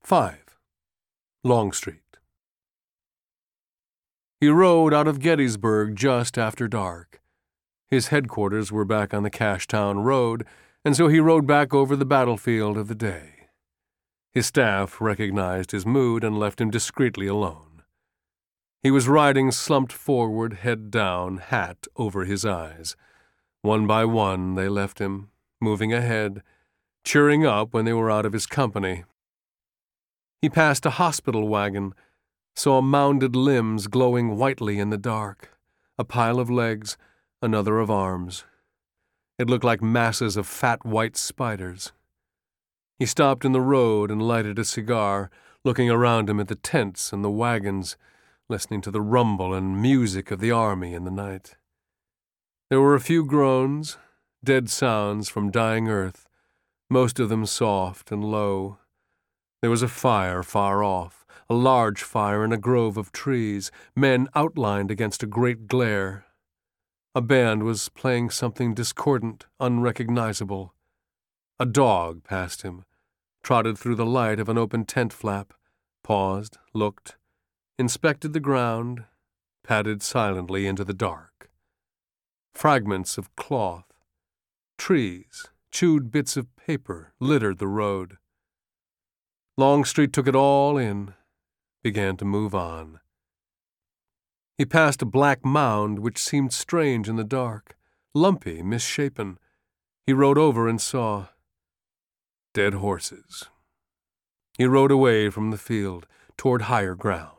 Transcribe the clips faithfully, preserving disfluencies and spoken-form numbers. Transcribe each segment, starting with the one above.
Five. Longstreet. He rode out of Gettysburg just after dark. His headquarters were back on the Cashtown Road, and so he rode back over the battlefield of the day. His staff recognized his mood and left him discreetly alone. He was riding slumped forward, head down, hat over his eyes. One by one they left him, moving ahead, cheering up when they were out of his company. He passed a hospital wagon, saw mounded limbs glowing whitely in the dark, a pile of legs, another of arms. It looked like masses of fat white spiders. He stopped in the road and lighted a cigar, looking around him at the tents and the wagons, listening to the rumble and music of the army in the night. There were a few groans, dead sounds from dying earth, most of them soft and low. There was a fire far off, a large fire in a grove of trees, men outlined against a great glare. A band was playing something discordant, unrecognizable. A dog passed him, trotted through the light of an open tent flap, paused, looked, inspected the ground, padded silently into the dark. Fragments of cloth, trees, chewed bits of paper littered the road. Longstreet took it all in, began to move on. He passed a black mound which seemed strange in the dark, lumpy, misshapen. He rode over and saw dead horses. He rode away from the field, toward higher ground.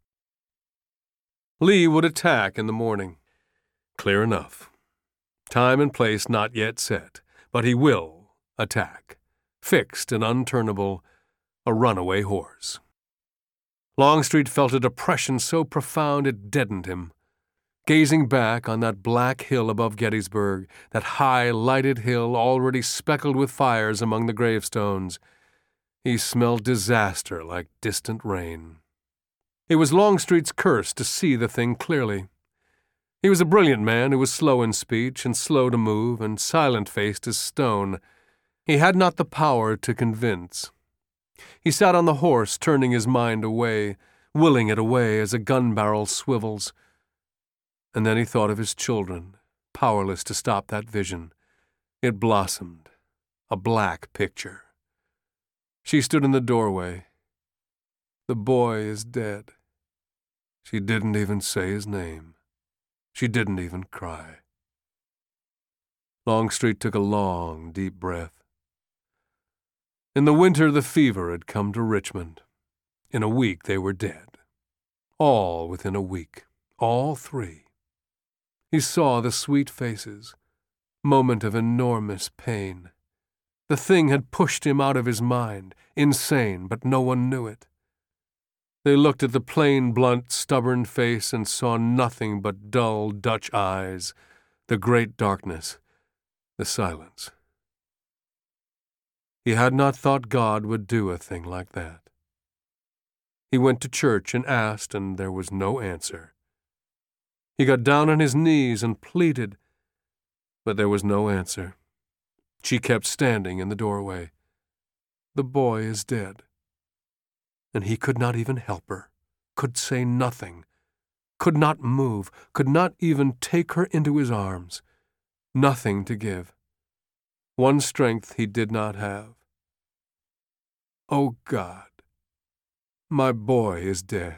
Lee would attack in the morning. Clear enough. Time and place not yet set, but he will attack. Fixed and unturnable, a runaway horse. Longstreet felt a depression so profound it deadened him. Gazing back on that black hill above Gettysburg, that high, lighted hill already speckled with fires among the gravestones, he smelled disaster like distant rain. It was Longstreet's curse to see the thing clearly. He was a brilliant man who was slow in speech and slow to move and silent-faced as stone. He had not the power to convince. He sat on the horse, turning his mind away, willing it away as a gun barrel swivels. And then he thought of his children, powerless to stop that vision. It blossomed, a black picture. She stood in the doorway. The boy is dead. She didn't even say his name. She didn't even cry. Longstreet took a long, deep breath. In the winter, the fever had come to Richmond. In a week, they were dead. All within a week. All three. He saw the sweet faces. Moment of enormous pain. The thing had pushed him out of his mind, insane, but no one knew it. They looked at the plain, blunt, stubborn face and saw nothing but dull Dutch eyes, the great darkness, the silence. He had not thought God would do a thing like that. He went to church and asked, and there was no answer. He got down on his knees and pleaded, but there was no answer. She kept standing in the doorway. The boy is dead. And he could not even help her, could say nothing, could not move, could not even take her into his arms. Nothing to give. One strength he did not have. Oh God, my boy is dead.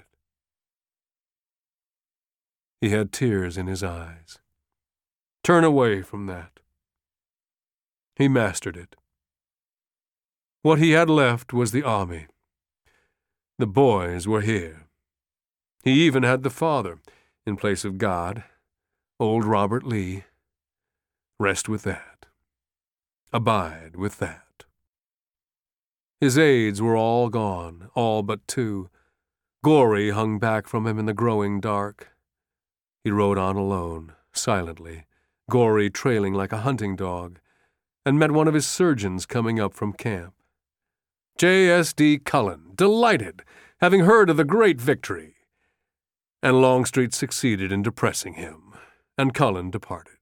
He had tears in his eyes. Turn away from that. He mastered it. What he had left was the army. The boys were here. He even had the father, in place of God, old Robert Lee. Rest with that. Abide with that. His aides were all gone, all but two. Glory hung back from him in the growing dark. He rode on alone, silently, Gory trailing like a hunting dog, and met one of his surgeons coming up from camp. J S D Cullen, delighted, having heard of the great victory. And Longstreet succeeded in depressing him, and Cullen departed.